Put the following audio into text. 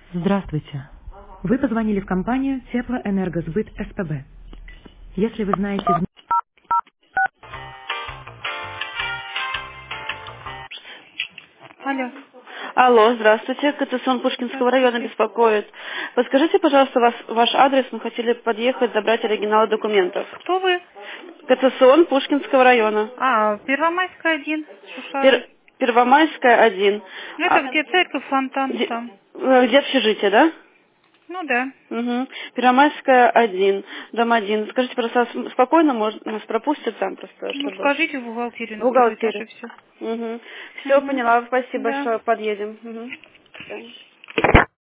Здравствуйте. Вы позвонили в компанию Теплоэнергосбыт СПБ. Если вы знаете... Алло. Алло, здравствуйте. КТСОН Пушкинского района Здравствуйте. беспокоит. Подскажите, пожалуйста, ваш адрес. Мы хотели подъехать, забрать оригиналы документов. Кто вы? КТСОН Пушкинского района. Первомайская 1, Шушары. Первомайская, 1. Это где церковь, фонтан там. Где общежитие, да? Ну да. Угу. Первомайская, 1, дом 1. Скажите, просто спокойно, может, нас пропустят там просто, Ну чтобы... скажите в бухгалтерию В на первый этаж и бухгалтерии. все. Угу. Все, Угу. поняла. Спасибо Да. большое. Подъедем. Угу.